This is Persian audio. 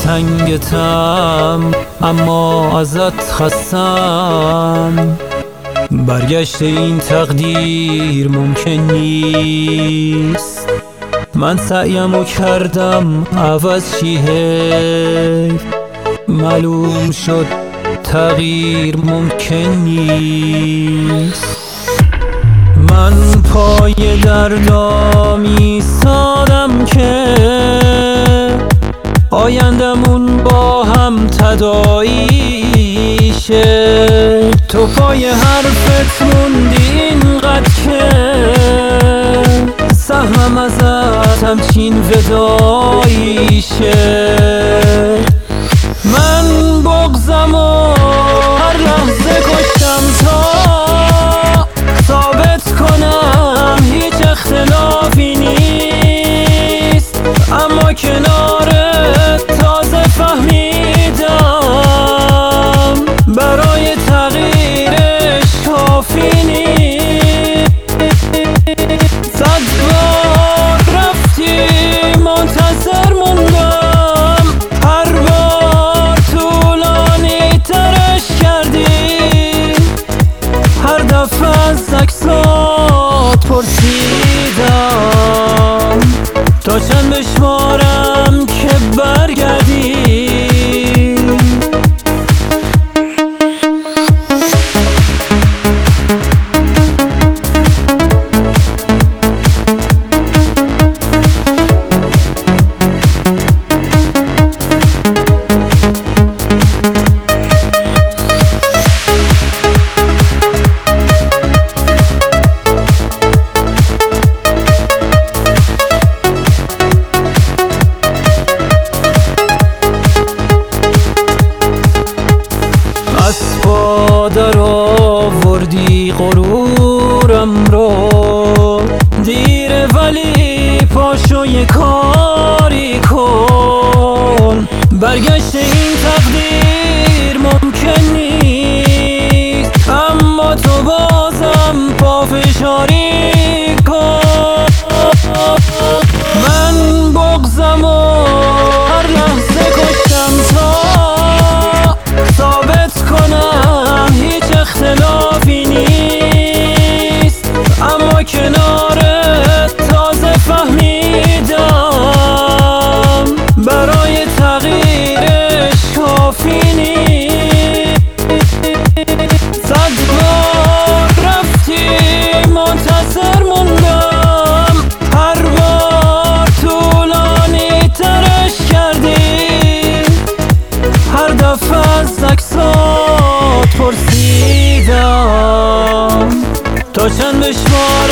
تنگتم اما ازت خستم. برگشت این تقدیر ممکن نیست، من سعیمو کردم عوض چی حیف. معلوم شد تغییر ممکن نیست. من پای دردام ایستادم که آیندمون با هم تداعی شه. تو پای حرفت موندی اینقدر که سهمم ازت همچین وداعی شه. من بغضمو هر لحظه کشتم تا ثابت کنم هیچ اختلافی نیست، اما کنارت تازه فهمیدم برای تغییرش کافی نیست. صد بار رفتی منتظر موندم، هر بار طولانی ترش کردی، هر دفعه از عکسات پرسیدم تا چند بشمارم که برگردی. در آوردی غرورم رو، دیره ولی پاشو یه کاری کن. برگشت این تقدیر ممکن نیست، اما تو بازم پافشاری کن. من بغضمو هر لحظه کشتم تا ثابت کنم هیچ اختلافی نیست، اما کنارت تازه فهمیدم برای تغییرش کافی نیست. صد بار رفتی منتظر موندم، هر بار طولانی ترش کردی، هر دفعه از عکسات پرسیدم تا چند بشمارم